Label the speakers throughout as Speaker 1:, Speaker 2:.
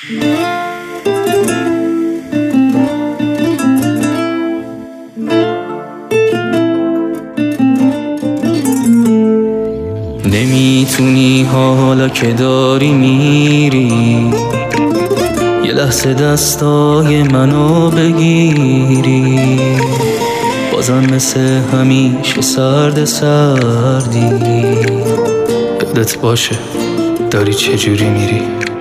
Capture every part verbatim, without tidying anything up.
Speaker 1: نمیتونی حالا که داری میری یه لحظه دستای منو بگیری، بازم مثل همیشه سرد سردی. یادت باشه داری چجوری میری،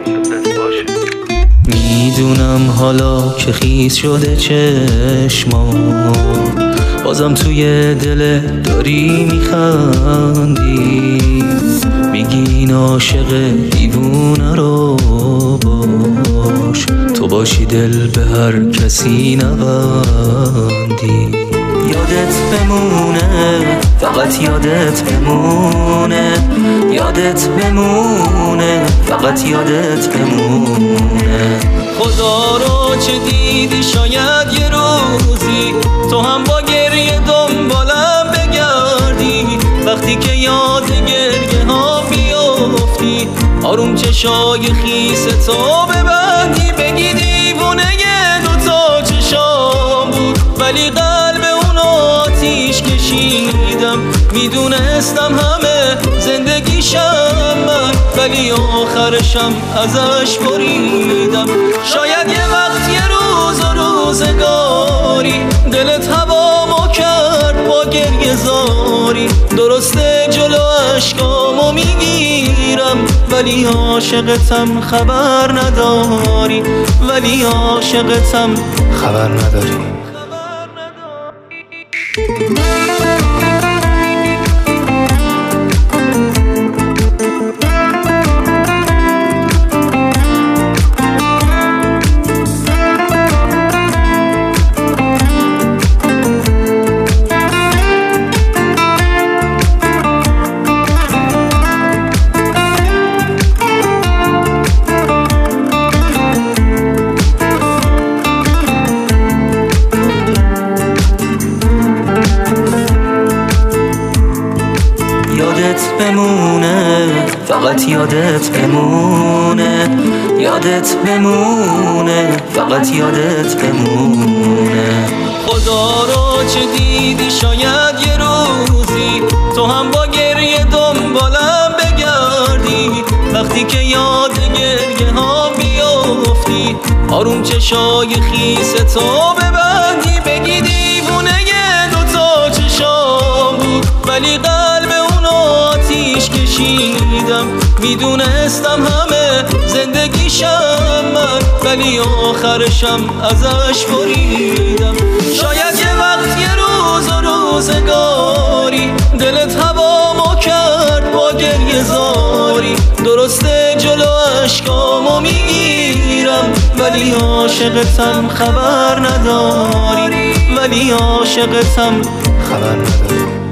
Speaker 1: میدونم حالا که خیس شده چشمام، بازم توی دل داری میخندی. میگی عاشق دیوونه رو باش، تو باشی دل به هر کسی نبندی. یادت بمونه، فقط یادت بمونه، یادت بمونه، فقط یادت بمونه. خدا رو چه دیدی شاید یه روزی تو هم با گریه دنبالم بگردی، وقتی که یاد گریه ها بیفتی آروم چشای خیس تو ببندی، بگی دیوونه دوتا چشام بود ولی قلب اون آتیش کشیدم. میدونستم همه زندگیشم من ولی آخرشم ازش بریدم. شاید یه وقت یه روز و روزگاری دلت هوامو کرد با گریه زاری، درسته جلو عشقامو میگیرم ولی عاشقتم خبر نداری، ولی عاشقتم خبر نداری. یادت بمونه، فقط یادت بمونه، یادت بمونه، فقط یادت بمونه. خدا رو چه دیدی شاید یه روزی تو هم با گریه دنبالم بگردی، وقتی که یاد گریه ها بیفتی آروم چشای خیس تو ببندی، بگی دیوونه دوتا چشام بود ولی قلب اون آتیش کشیدم. میدونستم همه زندگیشم من ولی آخرشم ازش بریدم. شاید یه وقت یه روز و روزگاری دلت هوامو کرد با گریه زاری، درسته جلو عشقامو میگیرم ولی عاشقتم خبر نداری، ولی عاشقتم خبر نداری.